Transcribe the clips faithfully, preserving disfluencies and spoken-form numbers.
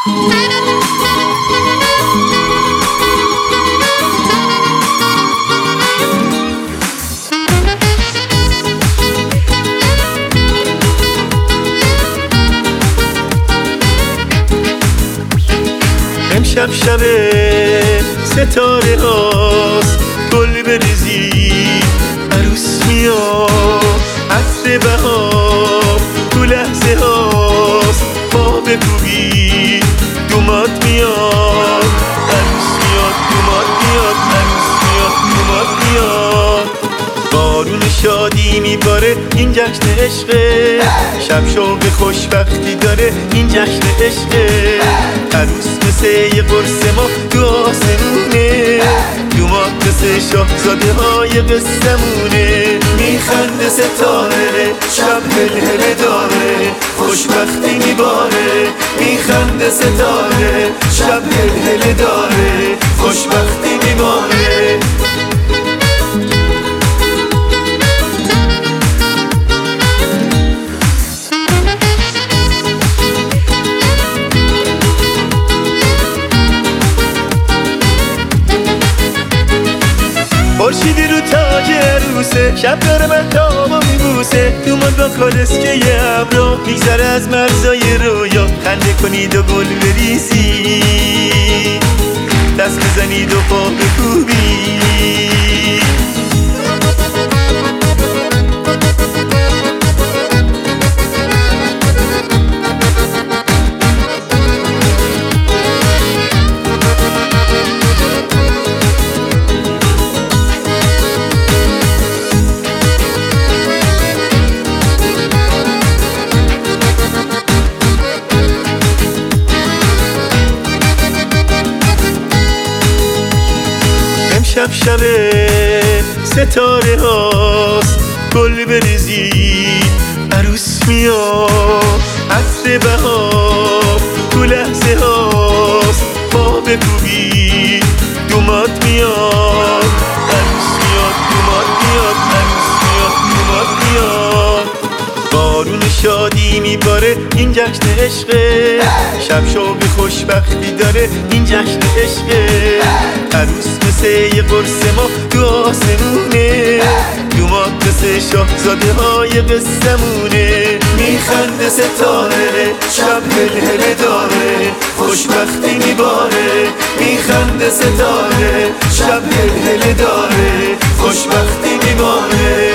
امشب شب ستاره هاست، گل بریزی عروس میاد، عطر بهار تو لحظه هاست، پا بکوبی دومات میاد، عروس میاد دومات میاد، عروس میاد دومات میاد. بارون شادی میباره این جشن عشقه، شب شوق خوشبختی داره این جشن عشقه. عروس مثل یه قرص ما تو آسمونه، دومات مثل شاهزاده های قصه‌مونه. میخنده ستاره شب هلهله داره، خوشبختی میباره. میخنده ستاره شب هلهله داره، خوشبختی میباره. خورشیدی رو تاج عروسه، شب داره مهتابو میبوسه. دومات با کالسکه یه ابرو میگذره از مرزای رویا. خنده کنید و گل بریزی، دست بزنید و پا بکوبی. شب شب ستاره هاست، گل بریزی عروس میاد، عطر بهار تو لحظه هاست، پا بکوبی دومات میاد، عروس میاد دومات میاد، عروس میاد دومات میاد. بارون شادی میباره این جشن عشقه، شب شوق خوشبختی داره این جشن عشقه. عروس مثل یه قرص ما تو آسمونه، دومات مثل شاهزاده های قصه‌مونه. میخنده ستاره شب هلهله داره، خوشبختی میباره. میخنده ستاره شب هلهله داره، خوشبختی میباره.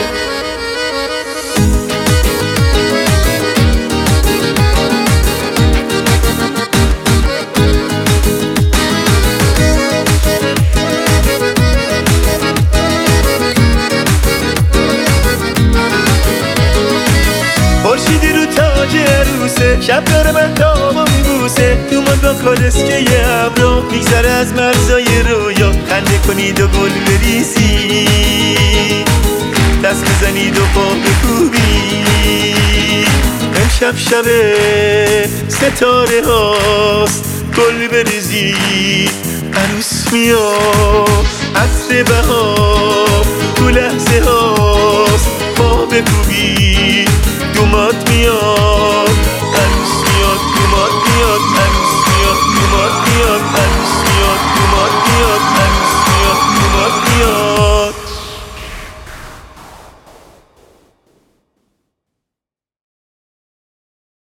خورشیدی رو تاج عروسه، شب داره مهتابو میبوسه. دومات با کالسکه یه ابرو میگذره از مرزای رویا. خنده کنید و گل بریزی، دست بزنید و پا بکوبی. امشب شب ستاره هاست، گل بریزی عروس میاد، عطر بهار تو لحظه هاست، پا بکوبی دومات میاد،